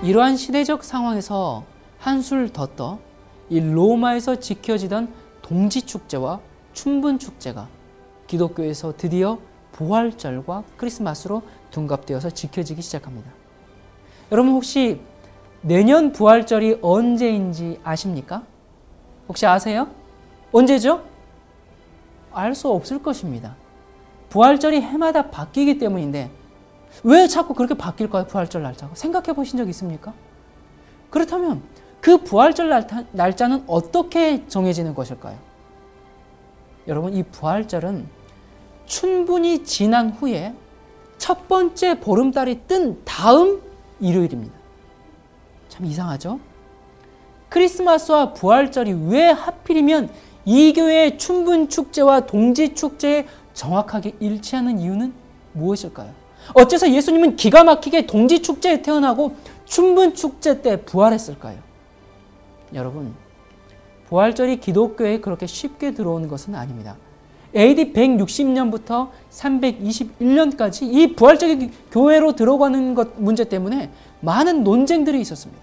이러한 시대적 상황에서 한술 더 떠 이 로마에서 지켜지던 동지축제와 춘분축제가 기독교에서 드디어 부활절과 크리스마스로 둔갑되어서 지켜지기 시작합니다. 여러분 혹시 내년 부활절이 언제인지 아십니까? 혹시 아세요? 언제죠? 알 수 없을 것입니다. 부활절이 해마다 바뀌기 때문인데 왜 자꾸 그렇게 바뀔까요? 부활절 날짜가. 생각해 보신 적 있습니까? 그렇다면 그 부활절 날짜는 어떻게 정해지는 것일까요? 여러분 이 부활절은 춘분이 지난 후에 첫 번째 보름달이 뜬 다음 일요일입니다. 참 이상하죠? 크리스마스와 부활절이 왜 하필이면 이 교회의 춘분축제와 동지축제에 정확하게 일치하는 이유는 무엇일까요? 어째서 예수님은 기가 막히게 동지축제에 태어나고 춘분축제 때 부활했을까요? 여러분, 부활절이 기독교에 그렇게 쉽게 들어오는 것은 아닙니다. AD 160년부터 321년까지 이 부활절이 교회로 들어가는 것 문제 때문에 많은 논쟁들이 있었습니다.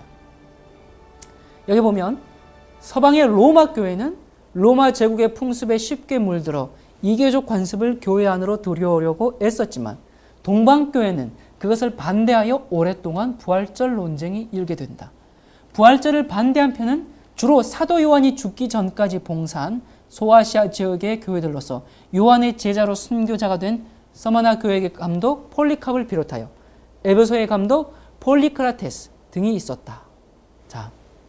여기 보면 서방의 로마 교회는 로마 제국의 풍습에 쉽게 물들어 이교적 관습을 교회 안으로 들여오려고 애썼지만 동방교회는 그것을 반대하여 오랫동안 부활절 논쟁이 일게 된다. 부활절을 반대한 편은 주로 사도 요한이 죽기 전까지 봉사한 소아시아 지역의 교회들로서 요한의 제자로 순교자가 된 서마나 교회의 감독 폴리캅을 비롯하여 에베소의 감독 폴리크라테스 등이 있었다. 자,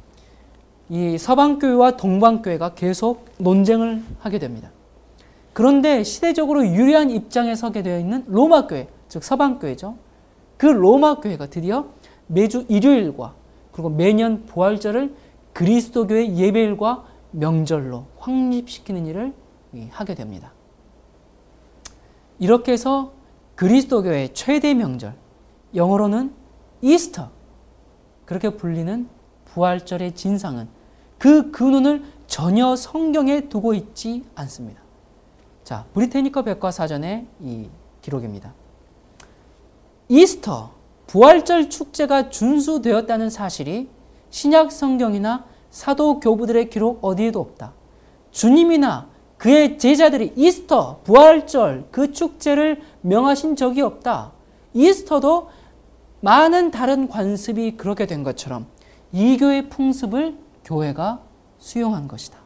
이 서방교회와 동방교회가 계속 논쟁을 하게 됩니다. 그런데 시대적으로 유리한 입장에 서게 되어 있는 로마교회, 즉 서방교회죠. 그 로마교회가 드디어 매주 일요일과 그리고 매년 부활절을 그리스도교의 예배일과 명절로 확립시키는 일을 하게 됩니다. 이렇게 해서 그리스도교의 최대 명절, 영어로는 이스터, 그렇게 불리는 부활절의 진상은 그 근원을 전혀 성경에 두고 있지 않습니다. 자, 브리테니커 백과사전의 이 기록입니다. 이스터, 부활절 축제가 준수되었다는 사실이 신약 성경이나 사도 교부들의 기록 어디에도 없다. 주님이나 그의 제자들이 이스터, 부활절 그 축제를 명하신 적이 없다. 이스터도 많은 다른 관습이 그렇게 된 것처럼 이 교회의 풍습을 교회가 수용한 것이다.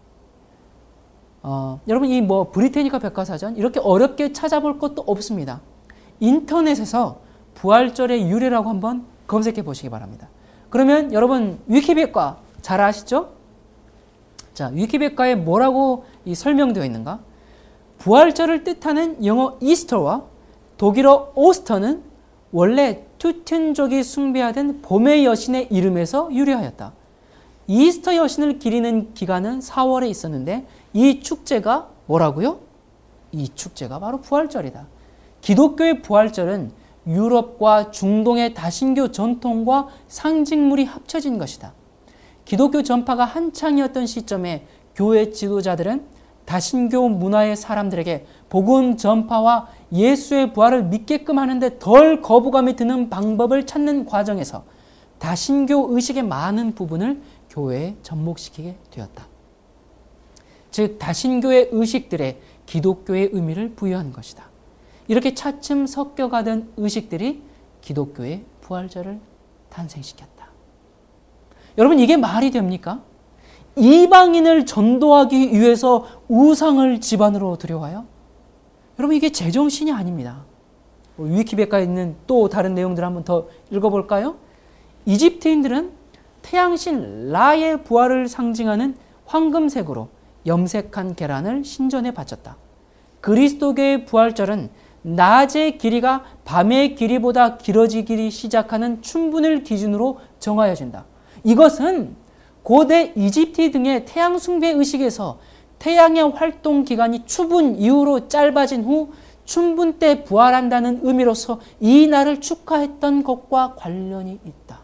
여러분 이 브리테니커 백과사전 이렇게 어렵게 찾아볼 것도 없습니다. 인터넷에서 부활절의 유래라고 한번 검색해 보시기 바랍니다. 그러면 여러분 위키백과 잘 아시죠? 자, 위키백과에 뭐라고 설명되어 있는가? 부활절을 뜻하는 영어 이스터와 독일어 오스터는 원래 투튼족이 숭배하던 봄의 여신의 이름에서 유래하였다. 이스터 여신을 기리는 기간은 4월에 있었는데 이 축제가 뭐라고요? 이 축제가 바로 부활절이다. 기독교의 부활절은 유럽과 중동의 다신교 전통과 상징물이 합쳐진 것이다. 기독교 전파가 한창이었던 시점에 교회 지도자들은 다신교 문화의 사람들에게 복음 전파와 예수의 부활을 믿게끔 하는데 덜 거부감이 드는 방법을 찾는 과정에서 다신교 의식의 많은 부분을 교회에 접목시키게 되었다. 즉 다신교의 의식들에 기독교의 의미를 부여한 것이다. 이렇게 차츰 섞여가던 의식들이 기독교의 부활절을 탄생시켰다. 여러분 이게 말이 됩니까? 이방인을 전도하기 위해서 우상을 집안으로 들여와요? 여러분 이게 제정신이 아닙니다. 위키백과에 있는 또 다른 내용들을 한번 더 읽어볼까요? 이집트인들은 태양신 라의 부활을 상징하는 황금색으로 염색한 계란을 신전에 바쳤다. 그리스도교의 부활절은 낮의 길이가 밤의 길이보다 길어지기 시작하는 춘분을 기준으로 정하여진다. 이것은 고대 이집트 등의 태양 숭배 의식에서 태양의 활동 기간이 추분 이후로 짧아진 후 춘분 때 부활한다는 의미로서 이 날을 축하했던 것과 관련이 있다.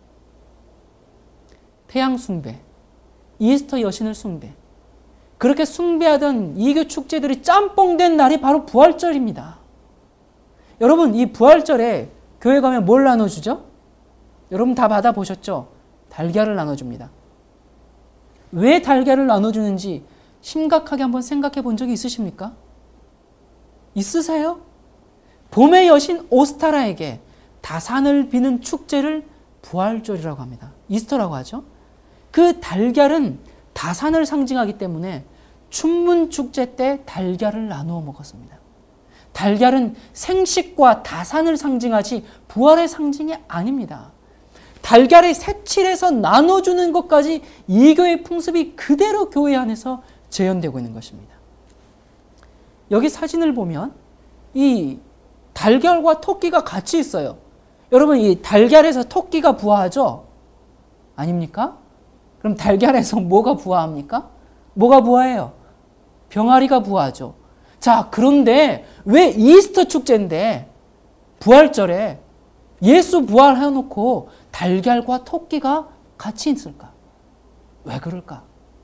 태양 숭배, 이스터 여신을 숭배, 그렇게 숭배하던 이교 축제들이 짬뽕된 날이 바로 부활절입니다. 여러분 이 부활절에 교회 가면 뭘 나눠주죠? 여러분 다 받아보셨죠? 달걀을 나눠줍니다. 왜 달걀을 나눠주는지 심각하게 한번 생각해 본 적이 있으십니까? 있으세요? 봄의 여신 오스타라에게 다산을 비는 축제를 부활절이라고 합니다. 이스터라고 하죠. 그 달걀은 다산을 상징하기 때문에 춘문 축제 때 달걀을 나누어 먹었습니다. 달걀은 생식과 다산을 상징하지 부활의 상징이 아닙니다. 달걀을 색칠해서 나눠주는 것까지 이교의 풍습이 그대로 교회 안에서 재현되고 있는 것입니다. 여기 사진을 보면 이 달걀과 토끼가 같이 있어요. 여러분, 이 달걀에서 토끼가 부화하죠? 아닙니까? 그럼 달걀에서 뭐가 부화합니까? 뭐가 부화해요? 병아리가 부화하죠. 자, 그런데 왜 이스터 축제인데 부활절에 예수 부활해놓고 달걀과 토끼가 같이 있을까? 왜 그럴까?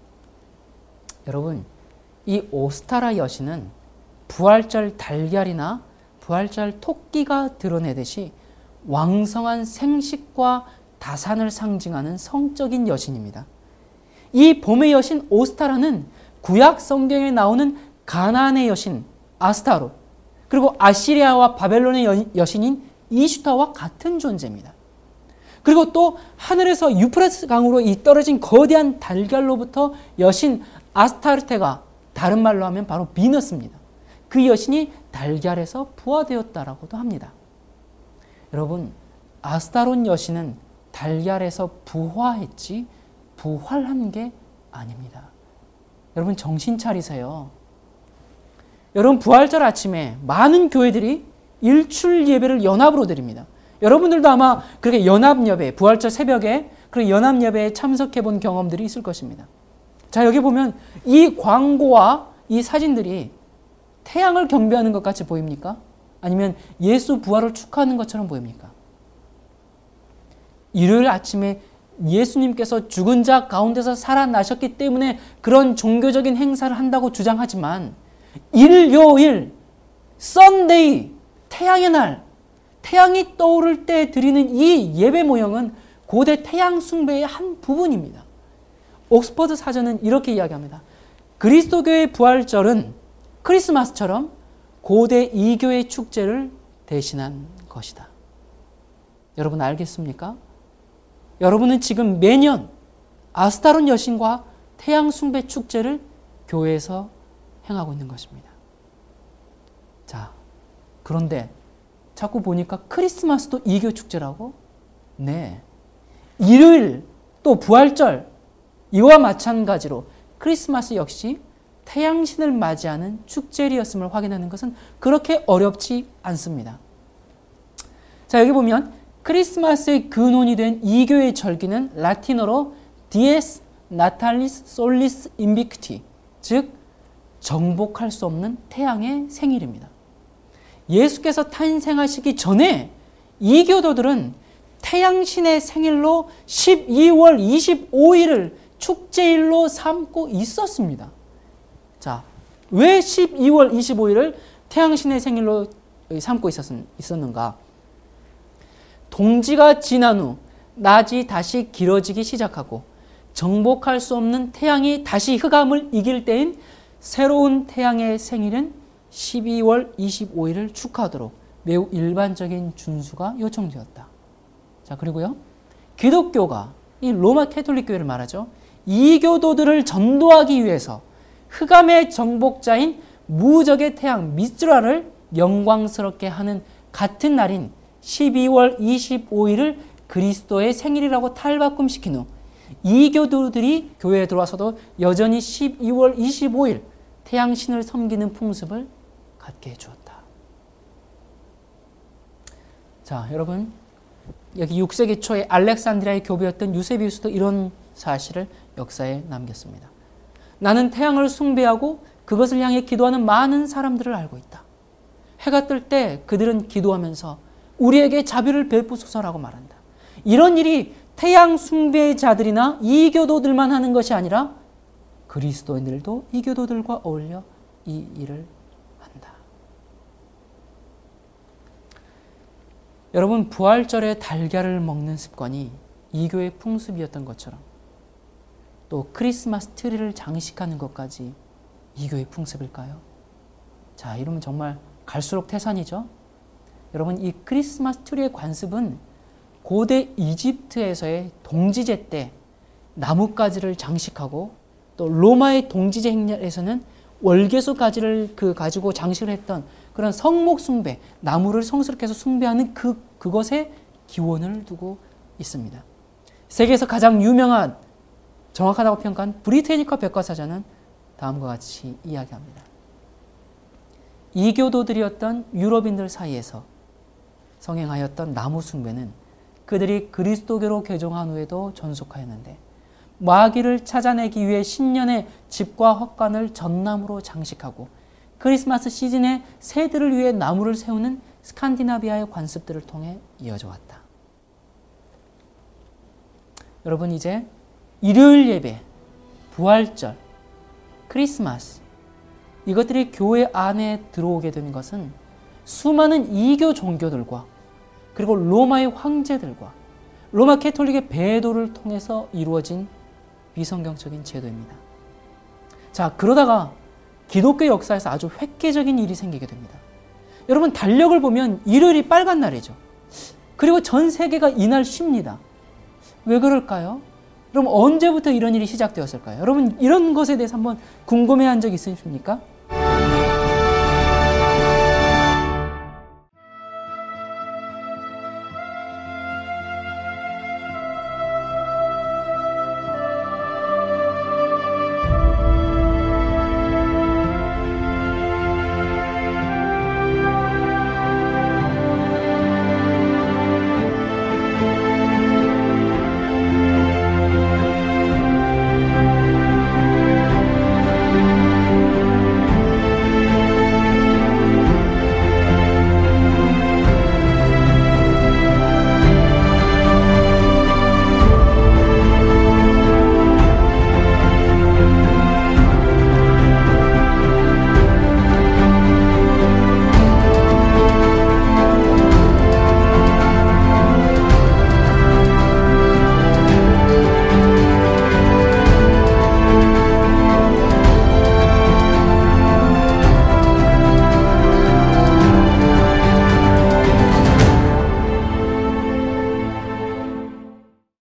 여러분, 이 오스타라 여신은 부활절 달걀이나 부활절 토끼가 드러내듯이 왕성한 생식과 다산을 상징하는 성적인 여신입니다. 이 봄의 여신 오스타라는 구약 성경에 나오는 가나안의 여신 아스타롯, 그리고 아시리아와 바벨론의 여신인 이슈타와 같은 존재입니다. 그리고 또 하늘에서 유프라tes 강으로 떨어진 거대한 달걀로부터 여신 아스타르테가 다른 말로 하면 바로 비너스입니다. 그 여신이 달걀에서 부화되었다라고도 합니다. 여러분, 아스타롯 여신은 달걀에서 부화했지 부활한 게 아닙니다. 여러분, 정신 차리세요. 여러분, 부활절 아침에 많은 교회들이 일출 예배를 연합으로 드립니다. 여러분들도 아마 그렇게 연합 예배, 부활절 새벽에 그런 연합 예배에 참석해 본 경험들이 있을 것입니다. 자, 여기 보면 이 광고와 이 사진들이 태양을 경배하는 것 같이 보입니까? 아니면 예수 부활을 축하하는 것처럼 보입니까? 일요일 아침에 예수님께서 죽은 자 가운데서 살아나셨기 때문에 그런 종교적인 행사를 한다고 주장하지만 일요일, 썬데이, 태양의 날, 태양이 떠오를 때 드리는 이 예배 모형은 고대 태양 숭배의 한 부분입니다. 옥스퍼드 사전은 이렇게 이야기합니다. 그리스도교의 부활절은 크리스마스처럼 고대 이교의 축제를 대신한 것이다. 여러분 알겠습니까? 여러분은 지금 매년 아스타롯 여신과 태양 숭배 축제를 교회에서 행하고 있는 것입니다. 자, 그런데 자꾸 보니까 크리스마스도 이교 축제라고? 네. 일요일 또 부활절 이와 마찬가지로 크리스마스 역시 태양신을 맞이하는 축제일이었음을 확인하는 것은 그렇게 어렵지 않습니다. 자, 여기 보면 크리스마스의 근원이 된 이교의 절기는 라틴어로 Dies Natalis Solis Invicti, 즉 정복할 수 없는 태양의 생일입니다. 예수께서 탄생하시기 전에 이교도들은 태양신의 생일로 12월 25일을 축제일로 삼고 있었습니다. 자, 왜 12월 25일을 태양신의 생일로 삼고 있었는가? 동지가 지난 후 낮이 다시 길어지기 시작하고 정복할 수 없는 태양이 다시 흑암을 이길 때인 새로운 태양의 생일은 12월 25일을 축하하도록 매우 일반적인 준수가 요청되었다. 자, 그리고요, 기독교가 이 로마 캐톨릭 교회를 말하죠. 이교도들을 전도하기 위해서 흑암의 정복자인 무적의 태양 미스라를 영광스럽게 하는 같은 날인 12월 25일을 그리스도의 생일이라고 탈바꿈시킨 후 이교도들이 교회에 들어와서도 여전히 12월 25일 태양신을 섬기는 풍습을 갖게 해주었다. 자, 여러분, 여기 6세기 초에 알렉산드리아의 교부였던 유세비우스도 이런 사실을 역사에 남겼습니다. 나는 태양을 숭배하고 그것을 향해 기도하는 많은 사람들을 알고 있다. 해가 뜰 때 그들은 기도하면서 우리에게 자비를 베푸소서라고 말한다. 이런 일이 태양 숭배자들이나 이교도들만 하는 것이 아니라 그리스도인들도 이교도들과 어울려 이 일을 한다. 여러분, 부활절에 달걀을 먹는 습관이 이교의 풍습이었던 것처럼 또 크리스마스 트리를 장식하는 것까지 이교의 풍습일까요? 자, 이러면 정말 갈수록 태산이죠. 여러분, 이 크리스마스 트리의 관습은 고대 이집트에서의 동지제 때 나뭇가지를 장식하고 또 로마의 동지제 행렬에서는 월계수 가지를 가지고 장식을 했던 그런 성목 숭배, 나무를 성스럽게 해서 숭배하는 그것에 기원을 두고 있습니다. 세계에서 가장 유명한, 정확하다고 평가한 브리테니커 백과사전은 다음과 같이 이야기합니다. 이교도들이었던 유럽인들 사이에서 성행하였던 나무 숭배는 그들이 그리스도교로 개종한 후에도 전속하였는데, 마귀를 찾아내기 위해 신년의 집과 헛간을 전나무로 장식하고 크리스마스 시즌에 새들을 위해 나무를 세우는 스칸디나비아의 관습들을 통해 이어져 왔다. 여러분, 이제 일요일 예배, 부활절, 크리스마스, 이것들이 교회 안에 들어오게 되는 것은 수많은 이교 종교들과 그리고 로마의 황제들과 로마 캐톨릭의 배도를 통해서 이루어진 비성경적인 제도입니다. 자, 그러다가 기독교 역사에서 아주 획기적인 일이 생기게 됩니다. 여러분, 달력을 보면 일요일이 빨간 날이죠. 그리고 전 세계가 이날 쉽니다. 왜 그럴까요? 그럼 언제부터 이런 일이 시작되었을까요? 여러분, 이런 것에 대해서 한번 궁금해한 적 있으십니까?